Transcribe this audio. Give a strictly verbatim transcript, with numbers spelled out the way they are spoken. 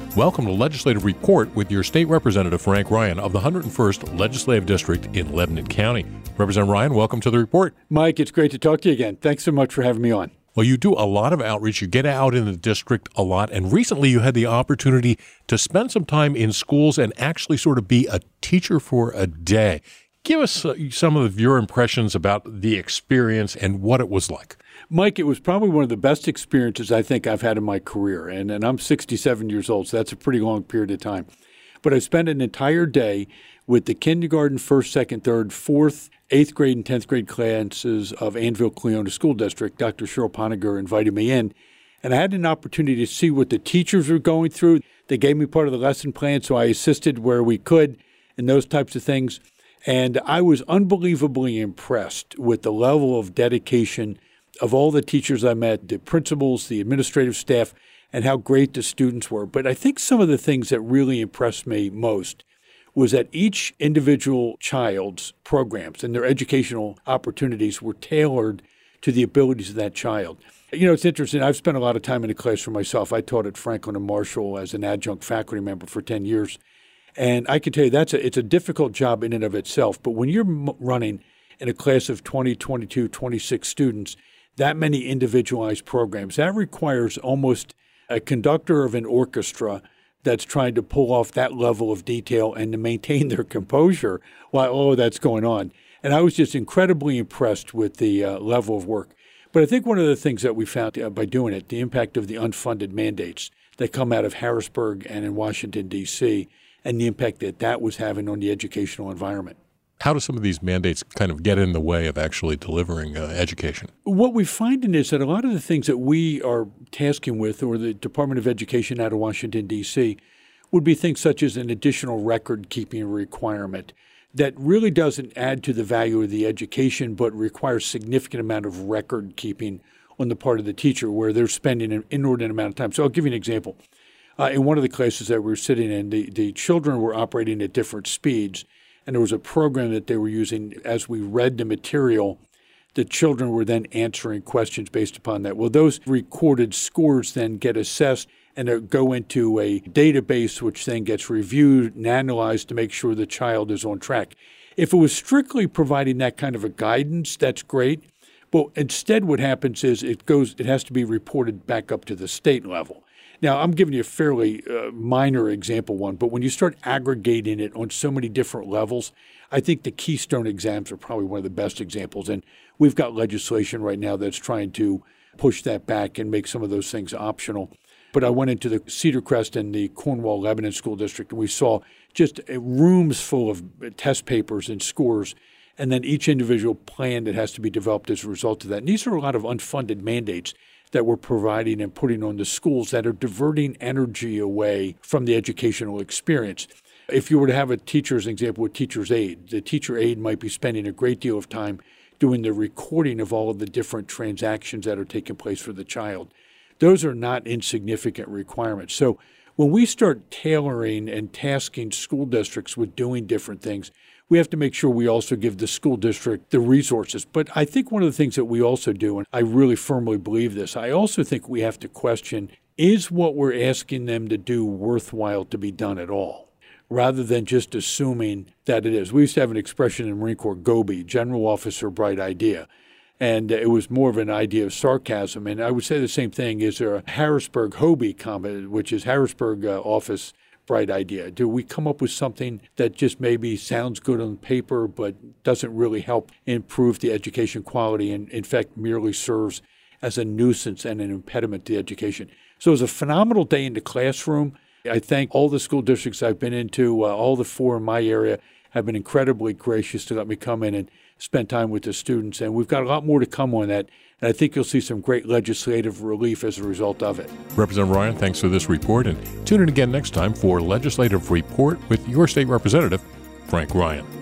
Welcome to Legislative Report with your State Representative Frank Ryan of the one hundred first Legislative District in Lebanon County. Representative Ryan, welcome to the report. Mike, it's great to talk to you again. Thanks so much for having me on. Well, you do a lot of outreach. You get out in the district a lot. And recently you had the opportunity to spend some time in schools and actually sort of be a teacher for a day. Give us uh, some of your impressions about the experience and what it was like. Mike, it was probably one of the best experiences I think I've had in my career. And, and I'm sixty-seven years old, so that's a pretty long period of time. But I spent an entire day with the kindergarten, first, second, third, fourth, eighth grade, and tenth grade classes of Annville-Cleona School District. Doctor Cheryl Poniger invited me in, and I had an opportunity to see what the teachers were going through. They gave me part of the lesson plan, so I assisted where we could and those types of things. And I was unbelievably impressed with the level of dedication of all the teachers I met, the principals, the administrative staff, and how great the students were. But I think some of the things that really impressed me most was that each individual child's programs and their educational opportunities were tailored to the abilities of that child. You know, it's interesting. I've spent a lot of time in the classroom myself. I taught at Franklin and Marshall as an adjunct faculty member for ten years. And I can tell you that's a, it's a difficult job in and of itself. But when you're m- running in a class of twenty, twenty-two, twenty-six students, that many individualized programs, that requires almost a conductor of an orchestra that's trying to pull off that level of detail and to maintain their composure while all of that's going on. And I was just incredibly impressed with the uh, level of work. But I think one of the things that we found uh, by doing it, the impact of the unfunded mandates that come out of Harrisburg and in Washington, D C, and the impact that that was having on the educational environment. How do some of these mandates kind of get in the way of actually delivering uh, education? What we're finding is that a lot of the things that we are tasking with, or the Department of Education out of Washington, D C, would be things such as an additional record-keeping requirement that really doesn't add to the value of the education, but requires significant amount of record-keeping on the part of the teacher, where they're spending an inordinate amount of time. So I'll give you an example. Uh, in one of the classes that we were sitting in, the, the children were operating at different speeds, and there was a program that they were using. As we read the material, the children were then answering questions based upon that. Well, those recorded scores then get assessed and go into a database, which then gets reviewed and analyzed to make sure the child is on track. If it was strictly providing that kind of a guidance, that's great. But instead what happens is it goes, it has to be reported back up to the state level. Now, I'm giving you a fairly uh, minor example one, but when you start aggregating it on so many different levels, I think the Keystone exams are probably one of the best examples. And we've got legislation right now that's trying to push that back and make some of those things optional. But I went into the Cedar Crest and the Cornwall Lebanon School District, and we saw just rooms full of test papers and scores, and then each individual plan that has to be developed as a result of that. And these are a lot of unfunded mandates that we're providing and putting on the schools that are diverting energy away from the educational experience. If you were to have a teacher's example with teacher's aide, the teacher aide might be spending a great deal of time doing the recording of all of the different transactions that are taking place for the child. Those are not insignificant requirements. So when we start tailoring and tasking school districts with doing different things, we have to make sure we also give the school district the resources. But I think one of the things that we also do, and I really firmly believe this, I also think we have to question, is what we're asking them to do worthwhile to be done at all, rather than just assuming that it is. We used to have an expression in the Marine Corps, GOBI, General Officer Bright Idea. And it was more of an idea of sarcasm. And I would say the same thing. Is there a Harrisburg HOBI comment, which is Harrisburg uh, Office Bright Idea? Do we come up with something that just maybe sounds good on paper but doesn't really help improve the education quality and, in fact, merely serves as a nuisance and an impediment to education? So it was a phenomenal day in the classroom. I thank all the school districts I've been into. Uh, all the four in my area have been incredibly gracious to let me come in and spend time with the students. And we've got a lot more to come on that. And I think you'll see some great legislative relief as a result of it. Representative Ryan, thanks for this report. And tune in again next time for Legislative Report with your state representative, Frank Ryan.